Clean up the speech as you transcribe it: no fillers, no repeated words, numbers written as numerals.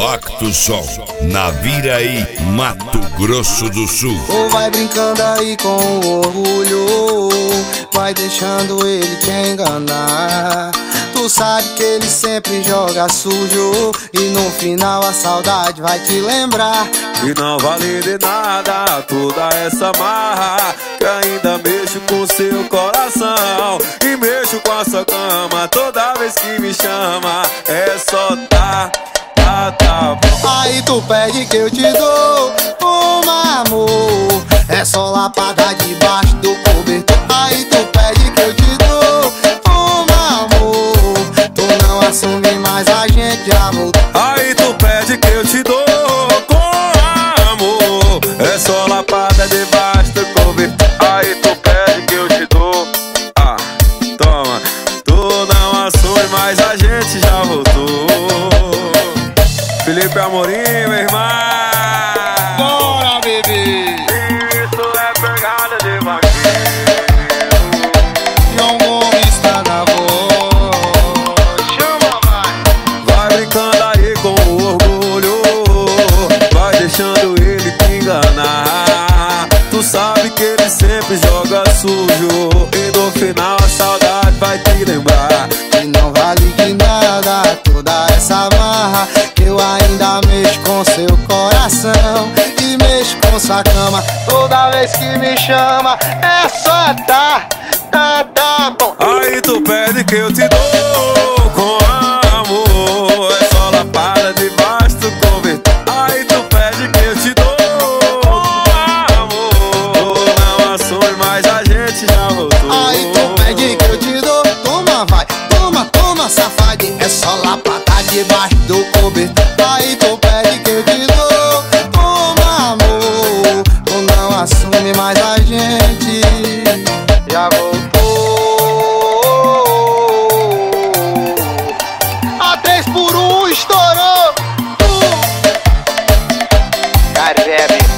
Pacto Sol, Naviraí, Mato Grosso do Sul. Ou vai brincando aí com o orgulho, vai deixando ele te enganar. Tu sabe que ele sempre joga sujo e no final a saudade vai te lembrar. E não vale de nada toda essa marra, que ainda mexo com seu coração e mexo com a sua cama. Toda vez que me chama é só tá bom. Aí tu pede que eu te dou amor, é só lapada debaixo do cobertor. Aí tu pede que eu te dou amor, tu não assume mais, a gente já voltou. Aí tu pede que eu te dou com amor, é só lapada debaixo do cobertor. Aí tu pede que eu te dou, toma, tu não assume mais, a gente já voltou. Felipe Amorim, meu irmão. Bora, bebê. Isso é pegada de vaqueiro. João Gomes tá na voz. Chama, vai. Vai brincando aí com o orgulho, vai deixando ele te enganar. Tu sabe que ele sempre joga sujo e no final a saudade vai te lembrar. E não vale de nada toda essa marra, que eu ainda mexo com seu coração e mexo com sua cama. Toda vez que me chama é só tá bom. Aí tu pede que eu te dou com amor, é só lapada debaixo do cobertor. Aí tu pede que eu te dou com amor, não assume mais, a gente já voltou. Aí tu pede que eu te dou, toma vai, toma safade, é só lapada debaixo do cobertor. Aí tu pede que eu te dou amor, tu não assume mais, a gente já voltou. A 3 por 1 estourou. Carvebe.